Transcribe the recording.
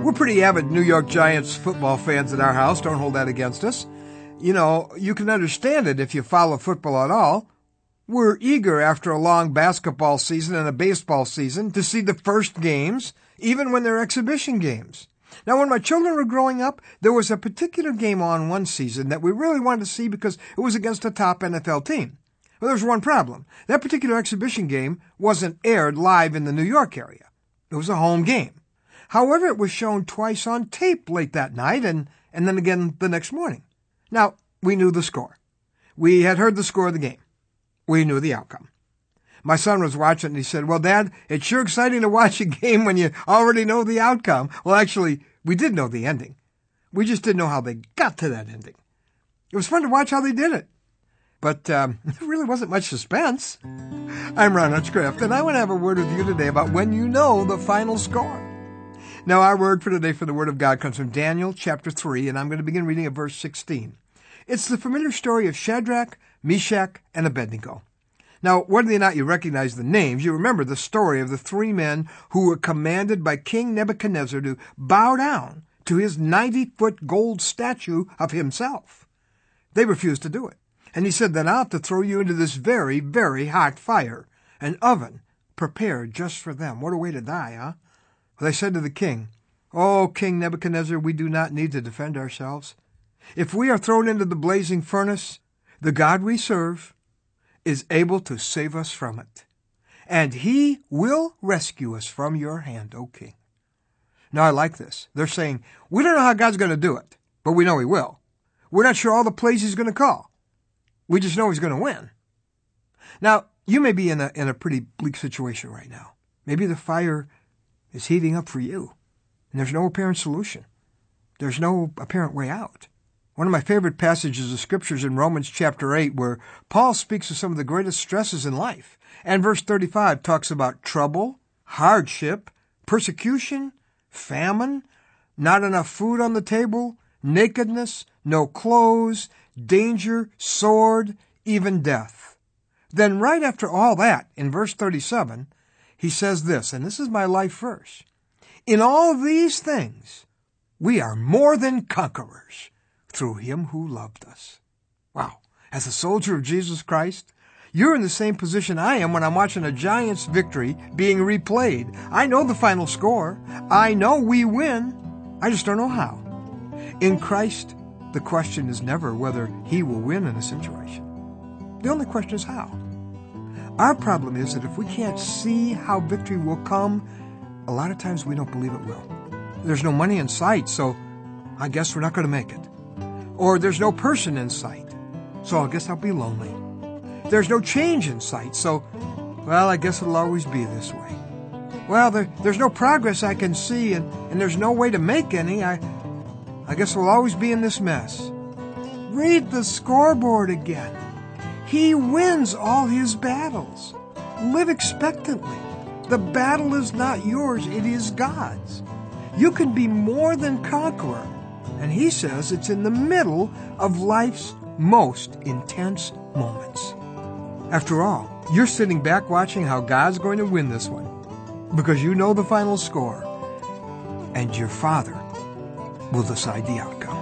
We're pretty avid New York Giants football fans at our house. Don't hold that against us. You know, you can understand it if you follow football at all. We're eager after a long basketball season and a baseball season to see the first games, even when they're exhibition games. Now, when my children were growing up, there was a particular game on one season that we really wanted to see because it was against a top NFL team. Well, there was one problem. That particular exhibition game wasn't aired live in the New York area. It was a home game. However, it was shown twice on tape late that night and then again the next morning. Now, we knew the score. We had heard the score of the game. We knew the outcome. My son was watching and he said, "Well, Dad, it's sure exciting to watch a game when you already know the outcome." Well, actually, we did know the ending. We just didn't know how they got to that ending. It was fun to watch how they did it. But there really wasn't much suspense. I'm Ron Hutchcraft, and I want to have a word with you today about when you know the final score. Now, our word for today for the Word of God comes from Daniel chapter 3, and I'm going to begin reading at verse 16. It's the familiar story of Shadrach, Meshach, and Abednego. Now, whether or not you recognize the names, you remember the story of the three men who were commanded by King Nebuchadnezzar to bow down to his 90-foot gold statue of himself. They refused to do it, and he said, "Then I'll have to throw you into this very, very hot fire, an oven prepared just for them." What a way to die, huh? They said to the king, "Oh, King Nebuchadnezzar, we do not need to defend ourselves. If we are thrown into the blazing furnace, the God we serve is able to save us from it, and he will rescue us from your hand, O king." Now, I like this. They're saying, we don't know how God's going to do it, but we know he will. We're not sure all the plays he's going to call. We just know he's going to win. Now, you may be in a pretty bleak situation right now. Maybe the fire is heating up for you, and there's no apparent solution. There's no apparent way out. One of my favorite passages of Scriptures in Romans chapter 8, where Paul speaks of some of the greatest stresses in life. And verse 35 talks about trouble, hardship, persecution, famine, not enough food on the table, nakedness, no clothes, danger, sword, even death. Then right after all that, in verse 37, he says this, and this is my life verse: "In all these things, we are more than conquerors through him who loved us." Wow. As a soldier of Jesus Christ, you're in the same position I am when I'm watching a Giants victory being replayed. I know the final score. I know we win. I just don't know how. In Christ, the question is never whether he will win in a situation. The only question is how. Our problem is that if we can't see how victory will come, a lot of times we don't believe it will. There's no money in sight, so I guess we're not going to make it. Or there's no person in sight, so I guess I'll be lonely. There's no change in sight, so, well, I guess it'll always be this way. Well, there's no progress I can see, and there's no way to make any. I guess we'll always be in this mess. Read the scoreboard again. He wins all his battles. Live expectantly. The battle is not yours, it is God's. You can be more than conqueror. And he says it's in the middle of life's most intense moments. After all, you're sitting back watching how God's going to win this one because you know the final score, and your Father will decide the outcome.